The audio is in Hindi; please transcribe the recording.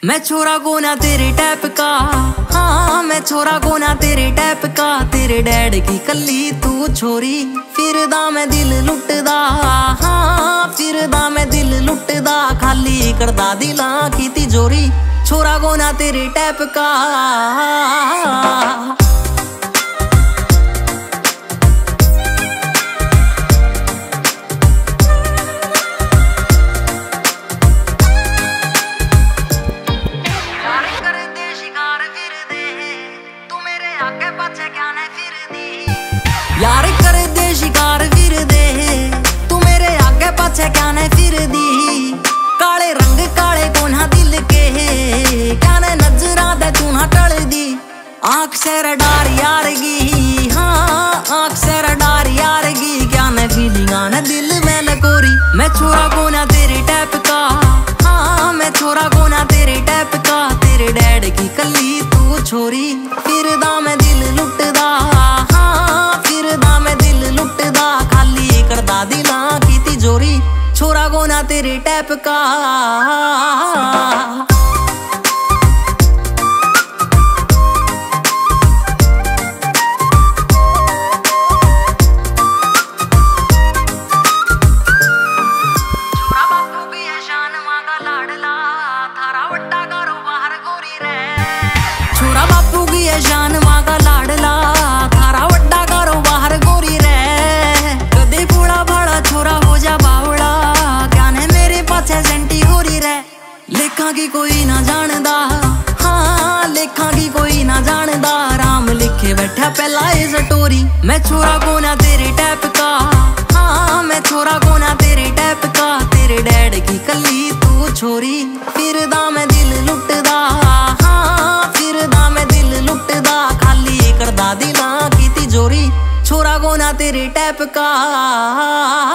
मैं छोरा को ना तेरे टैप का, हाँ मैं छोरा को ना तेरे टैप का। तेरे डैड की कल्ली तू छोरी, फिरदा मैं दिल लुटदा, हाँ फिरदा मैं दिल लुटदा। खाली करदा दिलां की तिजोरी, छोरा को ना तेरे टैप का। यार कर दे शिकार फिर दे, तू मेरे आगे पाछे क्या ने फिर दी। काले रंग काले कोना दिल के, क्या ने नजरा दे तू ना टल दी। आँख से रडार यारगी, हाँ आँख से रडार यारगी। क्या ने फीलिंगा ने दिल में लकोरी। मैं छोरा को ना तेरे टैप का, हाँ मैं छोरा को ना तेरे टैप का। तेरे डैड की कल्ली तू छोरी, फिरदा मैं दिल लुटदा, करदा दिलां की तिजोरी। छोरा को ना तेरे टैप का। छोरा बापू की है शान मांगा लाडला, थारा वड्डा कारोबार गोरी रे। छोरा बापू की है शान मांगा लाडला, थारा वड्डा कारोबार गोरी रे। छोरा हो जा बावड़ा, क्या ने मेरे पाछे सेंटी हो रही रे। लेखा की कोई ना जानदा, हाँ लेखा की कोई ना जानदा। राम लिखे बैठा पहला ये स्टोरी। मैं छोरा को ना तेरे टैप का, हाँ मैं छोरा को ना तेरे टैप का। तेरे डैड की कल्ली तू छोरी, फिरदा मैं दिल लुटदा, हाँ फिरदा मैं दिल लुटदा। खाली करदा दिलां की तिजोरी, छोरा को ना तेरे टैप का।